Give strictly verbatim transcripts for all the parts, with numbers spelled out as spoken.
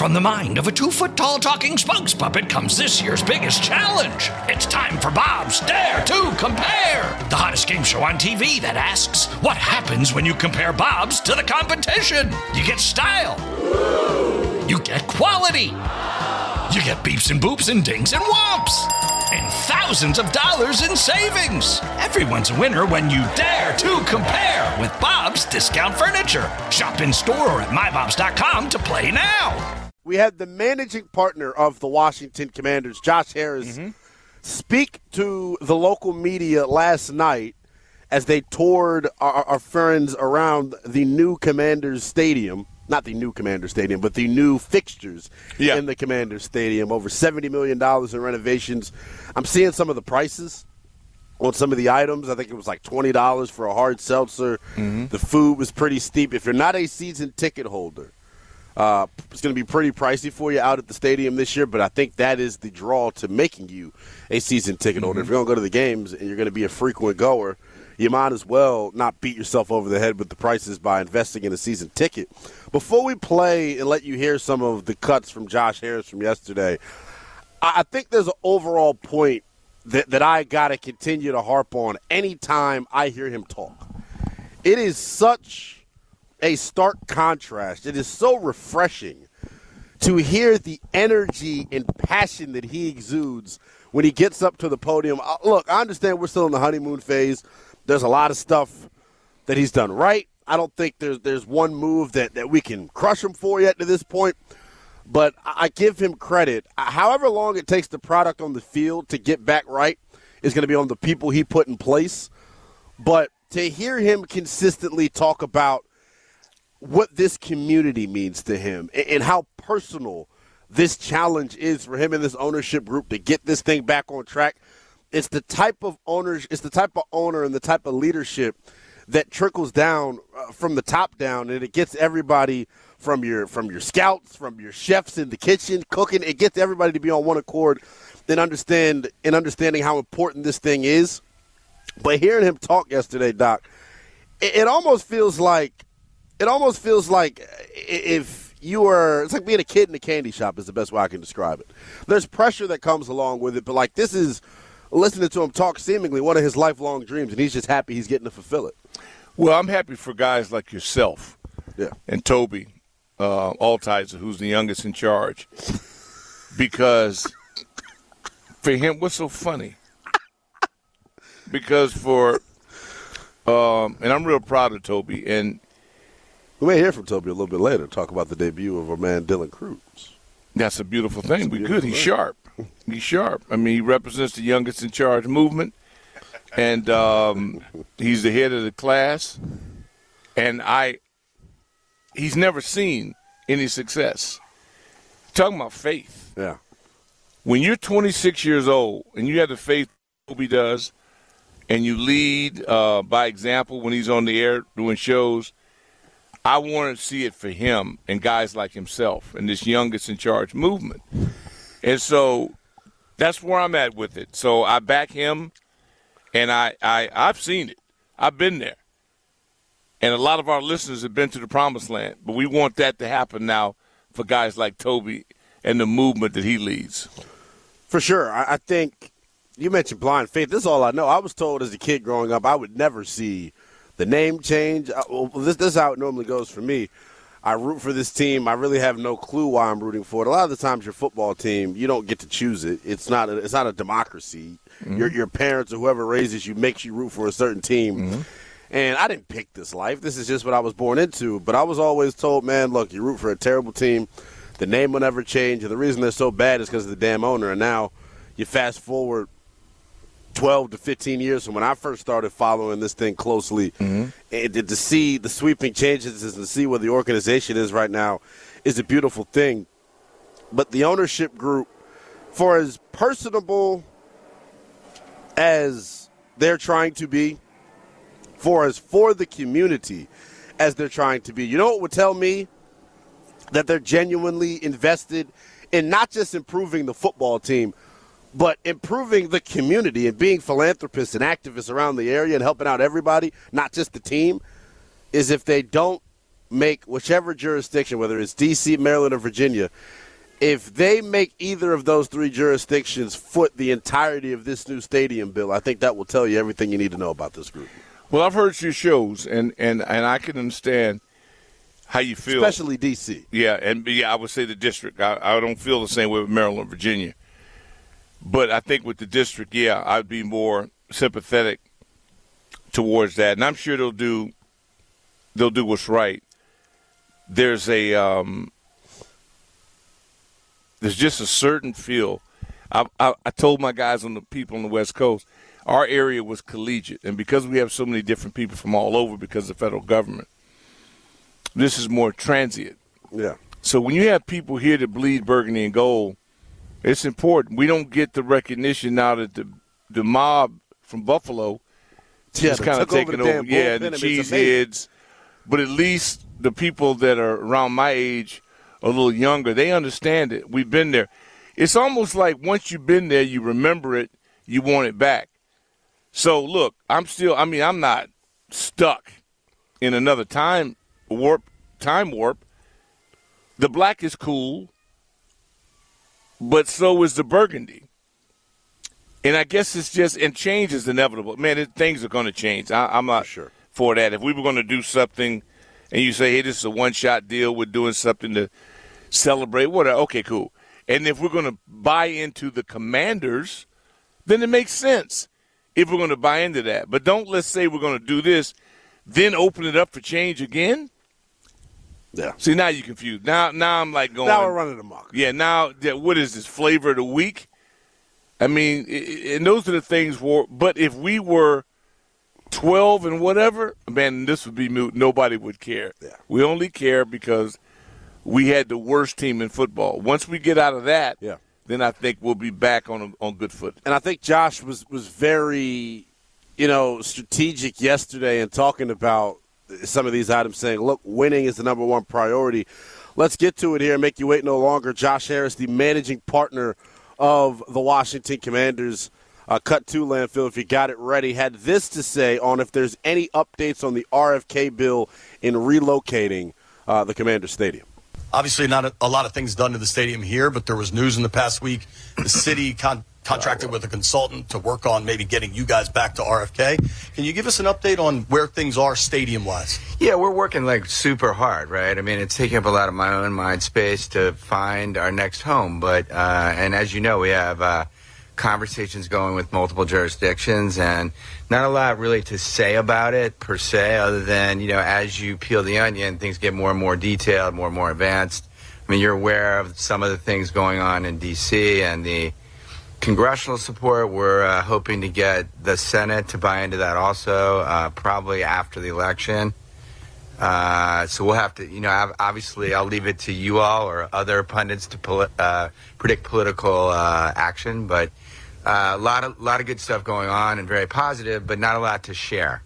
From the mind of a two-foot-tall talking spokes puppet comes this year's biggest challenge. It's time for Bob's Dare to Compare, the hottest game show on T V that asks, what happens when you compare Bob's to the competition? You get style. You get quality. You get beeps and boops and dings and whomps. And thousands of dollars in savings. Everyone's a winner when you dare to compare with Bob's Discount Furniture. Shop in store or at my bobs dot com to play now. We had the managing partner of the Washington Commanders, Josh Harris, mm-hmm. speak to the local media last night as they toured our, our friends around the new Commanders Stadium. Not the new Commanders Stadium, but the new fixtures yeah. in the Commanders Stadium. Over seventy million dollars in renovations. I'm seeing some of the prices on some of the items. I think it was like twenty dollars for a hard seltzer. Mm-hmm. The food was pretty steep. If you're not a season ticket holder, uh, it's going to be pretty pricey for you out at the stadium this year, but I think that is the draw to making you a season ticket holder. Mm-hmm. If you're going to go to the games and you're going to be a frequent goer, you might as well not beat yourself over the head with the prices by investing in a season ticket. Before we play and let you hear some of the cuts from Josh Harris from yesterday, I think there's an overall point that, that I got to continue to harp on anytime I hear him talk. It is such a stark contrast. It is so refreshing to hear the energy and passion that he exudes when he gets up to the podium. Look, I understand we're still in the honeymoon phase. There's a lot of stuff that he's done right. I don't think there's there's one move that, that we can crush him for yet to this point. But I give him credit. However long it takes the product on the field to get back right is going to be on the people he put in place. But to hear him consistently talk about what this community means to him and how personal this challenge is for him and this ownership group to get this thing back on track, it's the type of owners, it's the type of owner and the type of leadership that trickles down uh, from the top down, and it gets everybody from your from your scouts, from your chefs in the kitchen cooking. It gets everybody to be on one accord and understand and understanding how important this thing is. But hearing him talk yesterday, Doc, it, it almost feels like it almost feels like if you were, it's like being a kid in a candy shop is the best way I can describe it. There's pressure that comes along with it, but like this is listening to him talk seemingly one of his lifelong dreams, and he's just happy he's getting to fulfill it. Well, I'm happy for guys like yourself yeah. and Toby uh, Altizer, who's the youngest in charge, because for him, what's so funny? Because for um, – and I'm real proud of Toby. And we may hear from Toby a little bit later, talk about the debut of our man Dylan Cruz. That's a beautiful thing. We beautiful good. He's thing. sharp. He's sharp. I mean, he represents the youngest in charge movement, and um, he's the head of the class. And I, he's never seen any success. Talking about faith. Yeah. When you're twenty-six years old and you have the faith Toby does, and you lead uh, by example when he's on the air doing shows, I want to see it for him and guys like himself and this youngest in charge movement. And so that's where I'm at with it. So I back him, and I, I, I've seen it. I've been there. And a lot of our listeners have been to the promised land. But we want that to happen now for guys like Toby and the movement that he leads. For sure. I, I think you mentioned blind faith. This is all I know. I was told as a kid growing up I would never see the name change. I, well, this, this is how it normally goes for me. I root for this team. I really have no clue why I'm rooting for it. A lot of the times your football team, you don't get to choose it. It's not a, it's not a democracy. Mm-hmm. Your your parents or whoever raises you makes you root for a certain team. Mm-hmm. And I didn't pick this life. This is just what I was born into. But I was always told, man, look, you root for a terrible team. The name will never change. And the reason they're so bad is because of the damn owner. And now you fast forward twelve to fifteen years from when I first started following this thing closely, mm-hmm. and to see the sweeping changes and to see where the organization is right now is a beautiful thing. But the ownership group, for as personable as they're trying to be, for as for the community as they're trying to be, you know what would tell me that they're genuinely invested in not just improving the football team, but improving the community and being philanthropists and activists around the area and helping out everybody, not just the team, is if they don't make whichever jurisdiction, whether it's D C, Maryland, or Virginia, if they make either of those three jurisdictions foot the entirety of this new stadium bill, I think that will tell you everything you need to know about this group. Well, I've heard your shows, and, and, and I can understand how you feel. Especially D C. Yeah, and yeah, I would say the district. I, I don't feel the same way with Maryland and Virginia. But I think with the district, yeah, I'd be more sympathetic towards that. And I'm sure they'll do they'll do what's right. There's a um, there's just a certain feel. I, I, I told my guys on the people on the West Coast, our area was collegiate. And because we have so many different people from all over because of the federal government, this is more transient. Yeah. So when you have people here that bleed burgundy and gold, it's important. We don't get the recognition now that the the mob from Buffalo Yeah, is kind of taking over. over. Yeah, and the cheeseheads. But at least the people that are around my age, a little younger, they understand it. We've been there. It's almost like once you've been there, you remember it, you want it back. So, look, I'm still – I mean, I'm not stuck in another time warp. Time warp. The black is cool, but so is the burgundy. And I guess it's just – and change is inevitable. Man, it, things are going to change. I, I'm not sure for that. If we were going to do something and you say, hey, this is a one-shot deal, we're doing something to celebrate, whatever, okay, cool. And if we're going to buy into the Commanders, then it makes sense if we're going to buy into that. But don't let's say we're going to do this, then open it up for change again. Yeah. See, now you're confused. Now now I'm like going. Now we're running amok. Yeah, now what is this, flavor of the week? I mean, and those are the things for, but if we were twelve and whatever, man, this would be moot. Nobody would care. Yeah. We only care because we had the worst team in football. Once we get out of that, yeah. then I think we'll be back on on good foot. And I think Josh was, was very, you know, strategic yesterday in talking about some of these items, saying, look, winning is the number one priority. Let's get to it here and make you wait no longer. Josh Harris, the managing partner of the Washington Commanders, uh, cut to landfill, if you got it ready, had this to say on if there's any updates on the R F K bill in relocating uh, the Commander Stadium. Obviously not a, a lot of things done to the stadium here, but there was news in the past week. The city con- contracted with a consultant to work on maybe getting you guys back to R F K. Can you give us an update on where things are stadium-wise? Yeah, we're working like super hard, right? I mean, it's taking up a lot of my own mind space to find our next home. But, uh, and as you know, we have uh, conversations going with multiple jurisdictions and not a lot really to say about it per se, other than, you know, as you peel the onion, things get more and more detailed, more and more advanced. I mean, you're aware of some of the things going on in D C and the congressional support. We're uh, hoping to get the Senate to buy into that also, uh, probably after the election. Uh, so we'll have to, you know, obviously I'll leave it to you all or other pundits to poli- uh, predict political uh, action, but uh, a lot of lot of good stuff going on and very positive, but not a lot to share.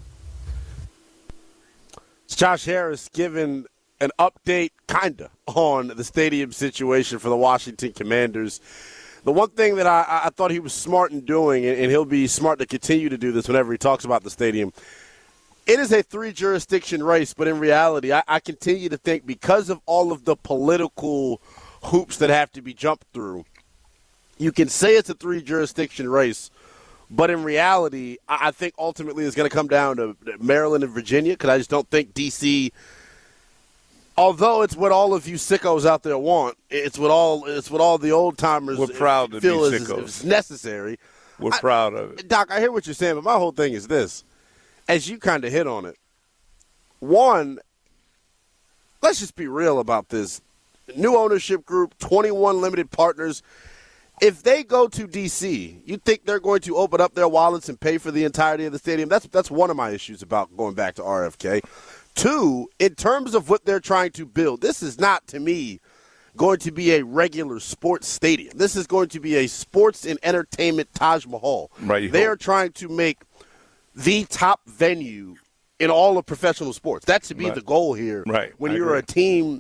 It's Josh Harris giving an update, kinda, on the stadium situation for the Washington Commanders. The one thing that I, I thought he was smart in doing, and he'll be smart to continue to do this whenever he talks about the stadium, it is a three-jurisdiction race, but in reality, I, I continue to think because of all of the political hoops that have to be jumped through, you can say it's a three-jurisdiction race, but in reality, I, I think ultimately it's going to come down to Maryland and Virginia, because I just don't think D C, although it's what all of you sickos out there want, it's what all it's what all the old-timers We're proud to feel be is, sickos. is necessary. We're I, proud of it. Doc, I hear what you're saying, but my whole thing is this. As you kind of hit on it, one, let's just be real about this. New ownership group, twenty-one limited partners. If they go to D C, you think they're going to open up their wallets and pay for the entirety of the stadium? That's that's one of my issues about going back to R F K. Two, in terms of what they're trying to build, this is not, to me, going to be a regular sports stadium. This is going to be a sports and entertainment Taj Mahal. Right, they hope. are trying to make the top venue in all of professional sports. That should be right. the goal here. Right. When I you're agree. a team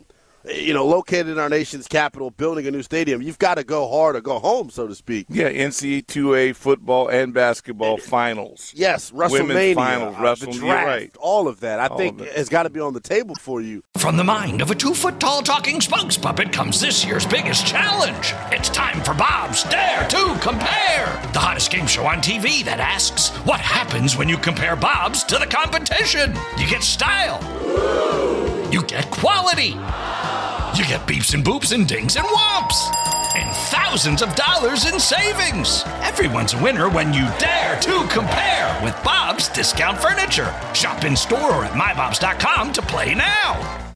you know, located in our nation's capital, building a new stadium, you've got to go hard or go home, so to speak. Yeah, N C A A two A football and basketball finals. Yes, WrestleMania, Women's finals, uh, Wrestle, the you're draft, right. all of that. I All think of it. has got to be on the table for you. From the mind of a two-foot-tall talking spokes puppet comes this year's biggest challenge. It's time for Bob's Dare to Compare, the hottest game show on T V that asks, what happens when you compare Bob's to the competition? You get style. You get quality. You get beeps and boops and dings and whomps. And thousands of dollars in savings. Everyone's a winner when you dare to compare with Bob's Discount Furniture. Shop in store or at my bobs dot com to play now.